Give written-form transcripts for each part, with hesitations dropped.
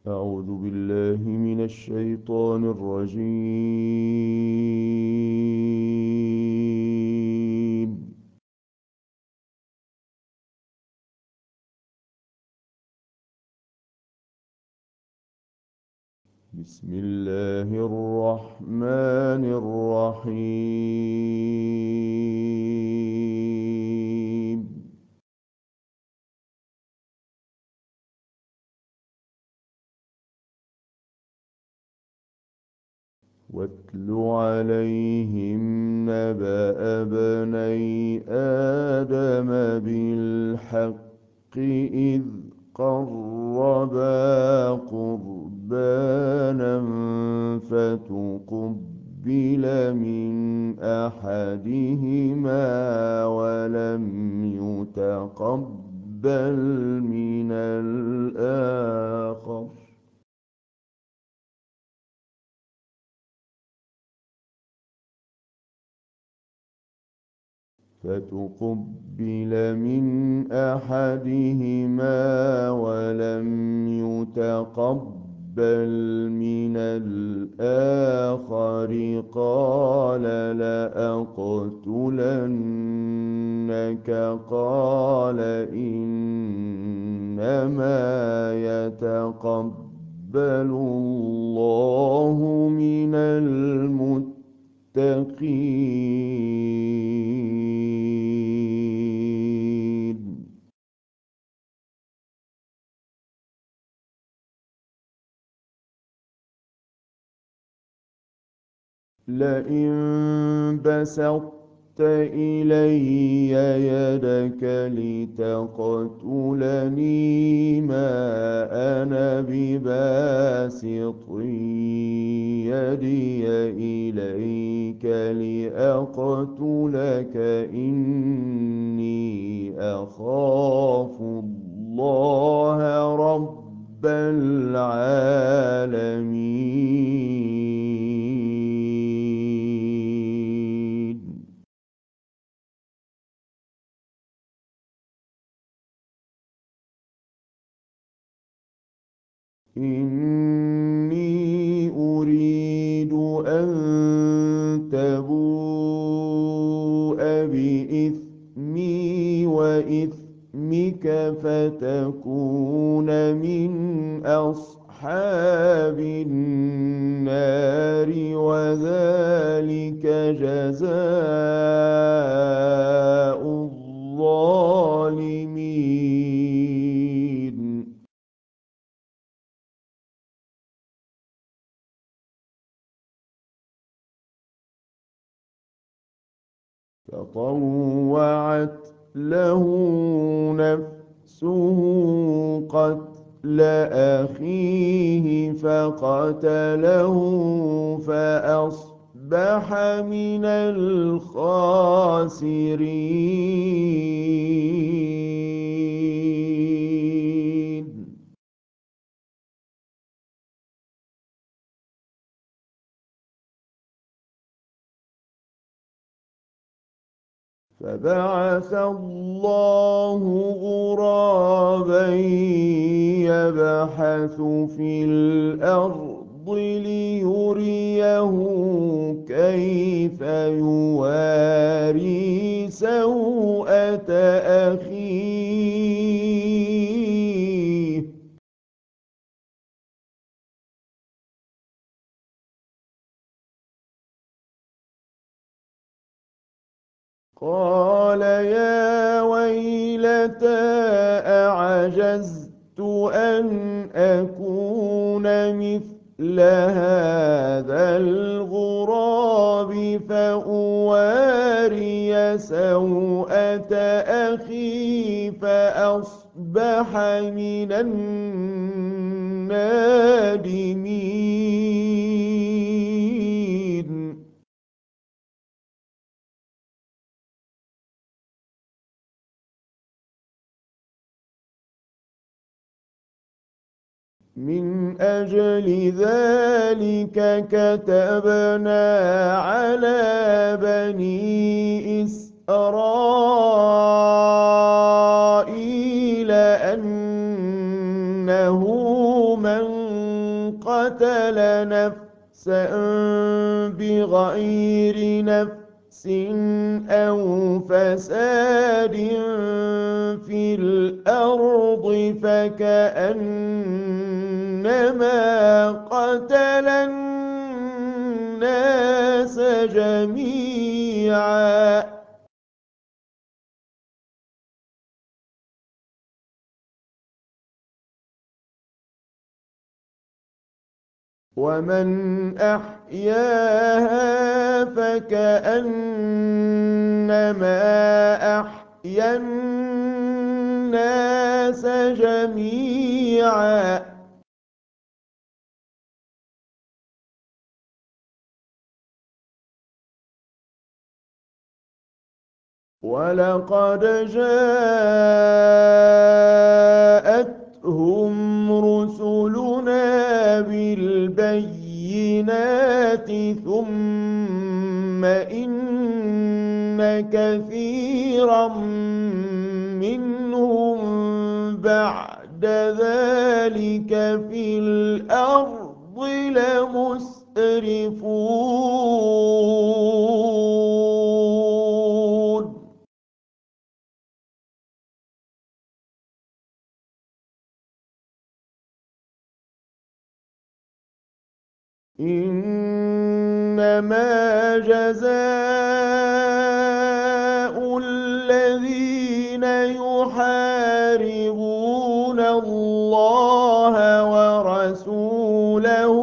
أعوذ بالله من الشيطان الرجيم. بسم الله الرحمن الرحيم. واتل عليهم نبأ ابني آدم بالحق إذ قربا قربانا فتقبل من أحدهما ولم يتقبل من الآخر ولم يتقبل من الآخر قال لأقتلنك قال إنما يتقبل الله من المتقين. لئن بسطت إلي يدك لتقتلني ما أنا بباسط يدي إليك لأقتلك إني أخاف الله رب العالمين. إني أريد أن تبوء بإثمي وإثمك فتكون من أصحاب النار وذلك جزاء الظالمين. فطوعت له نفسه قتل أخيه فقتله فأصبح من الخاسرين. فبعث الله غرابا يبحث في الأرض ليريه كيف يواري سوءة أخيه. قال يا ويلتى أعجزت أن أكون مثل هذا الغراب فأواري سوءة أخي فأصبح من النادمين. من أجل ذلك كتبنا على بني إسرائيل أنه من قتل نفسا بغير نفس أو فساد في الأرض فكأنما قتل الناس جميعا. ومن أحياها فكأنما أحيا الناس جميعا. ولقد جاءتهم رسلنا بالبينات ثم إن كثيرا منهم بعد ذلك في الأرض لمسرفون. إنما جزاء الذين يحاربون الله ورسوله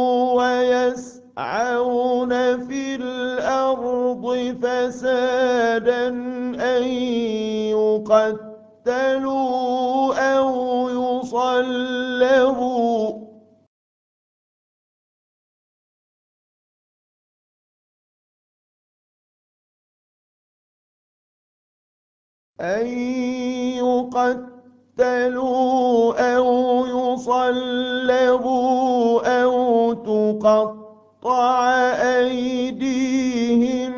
ويسعون في الأرض فسادا أن يقتلوا أو يصلبوا أن يقتلوا أو يصلبوا أو تقطع أيديهم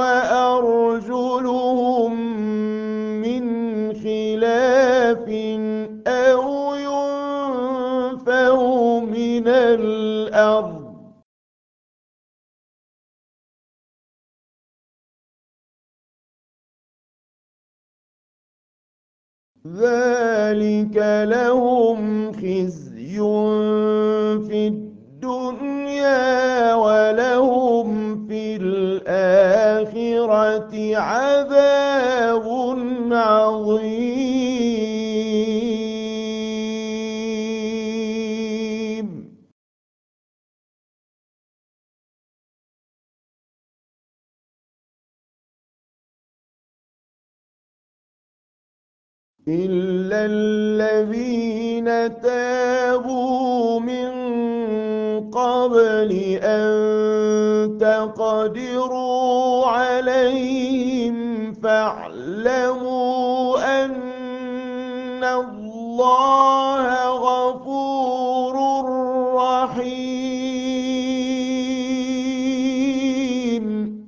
وأرجلهم من خلاف أو ينفوا من الأرض ذلك لهم خزي في الدنيا ولهم في الآخرة عذاب عظيم. إلا الذين تابوا من قبل أن تقدروا عليهم فاعلموا أن الله غفور رحيم.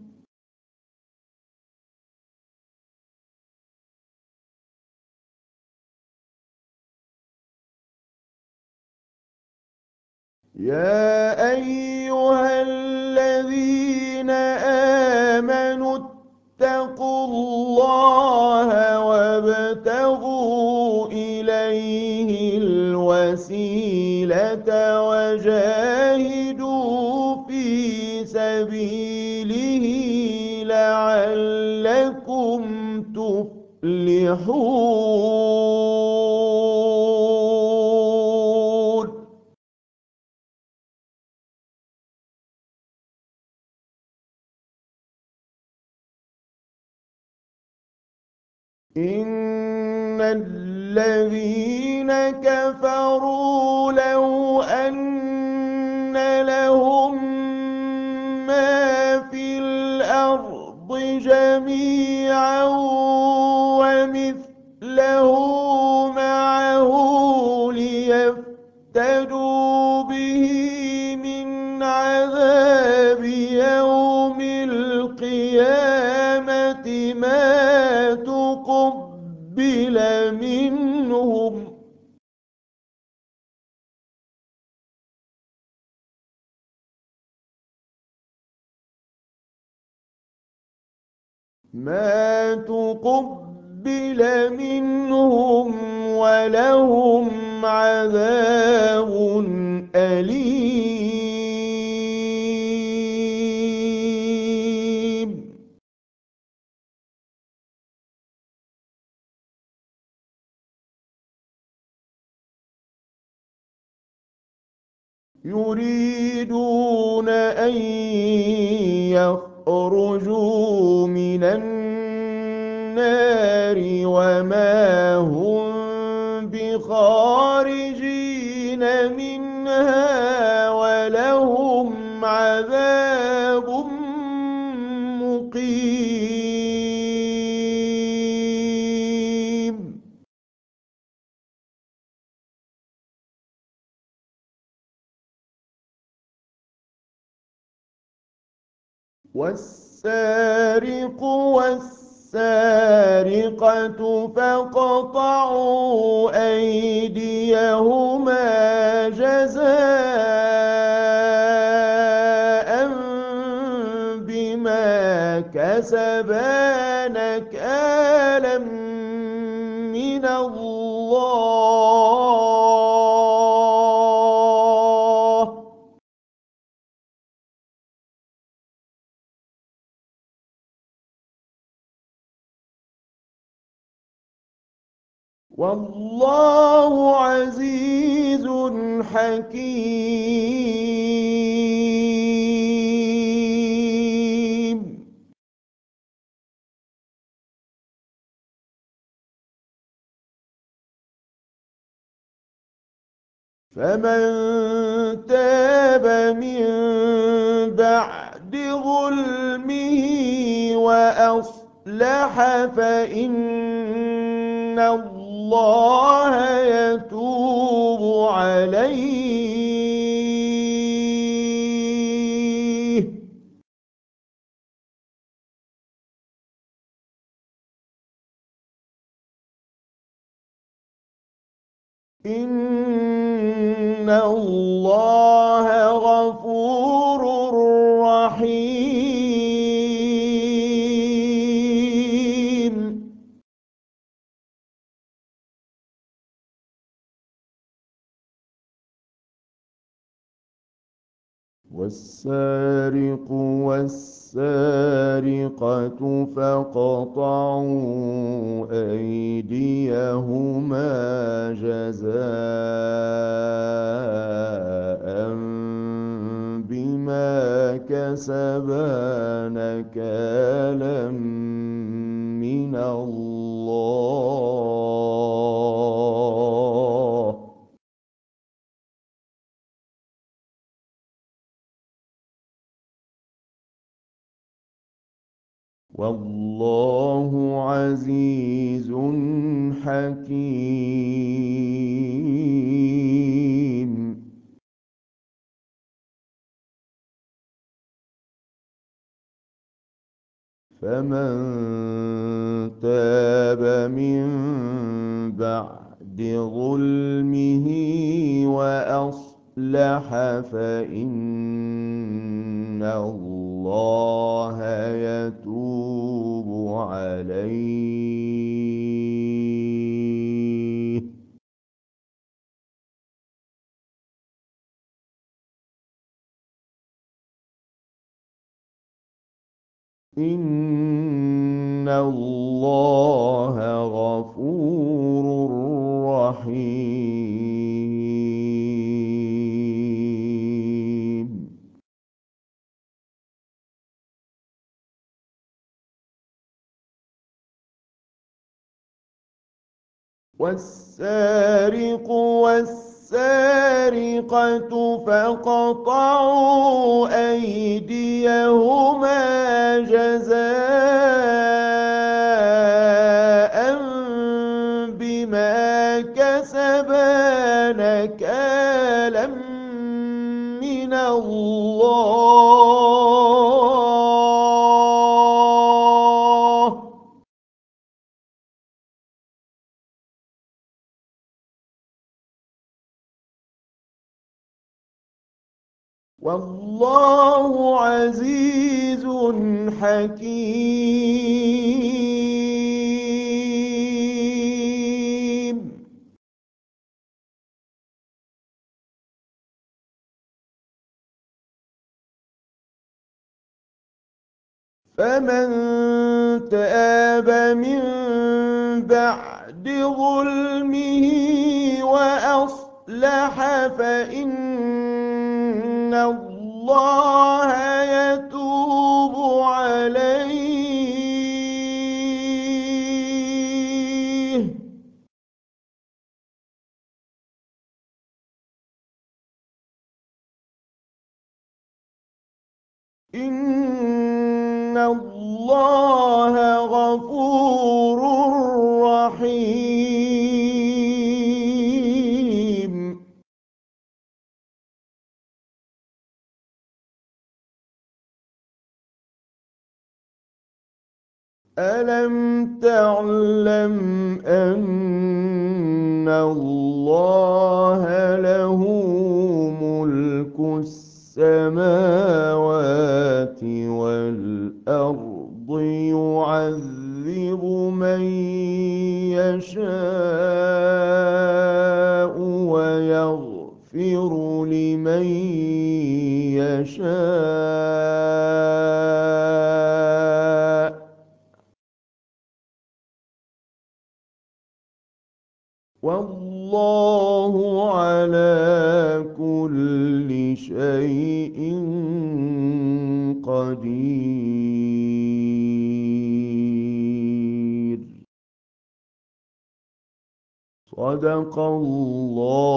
يا أيها الذين آمنوا اتقوا الله وابتغوا إليه الوسيلة وجاهدوا في سبيله لعلكم تفلحون. إن الذين كفروا لو أن لهم ما في الأرض جميعا ومثله معه ليفتدوا به من عذاب يوم القيامة ما تقبل منهم ما تقبل منهم ولهم عذاب أليم. يريدون أن يخرجوا من النار وما هم بخارجين منها ولهم عذاب مقيم. والسارق والسارقة فاقطعوا أيديهما جزاء بما كسبا نكالا من الله. والله عزيز حكيم. فمن تاب من بعد ظلمه وأصلح فإن الله يتوب عليه. إن الله غفور رحيم. والسارق والسارقة فاقطعوا أيديهما جزاء بما كسبا نكالا من الله. والله عزيز حكيم. فمن تاب من بعد ظلمه وأصلح فإن الله يتوب عليه. إن الله غفور رحيم. والسارق والسارقة فاقطعوا أيديهما جزاء بما كسبا نكالا من الله. والله عزيز حكيم. فمن تاب من بعد ظلمه وأصلح فإن الله يتوب عليه. إن الله غفور رحيم. ألم تعلم أن الله له ملك السماوات والأرض يعذب من يشاء ويغفر لمن يشاء والله على كل شيء قدير. صدق الله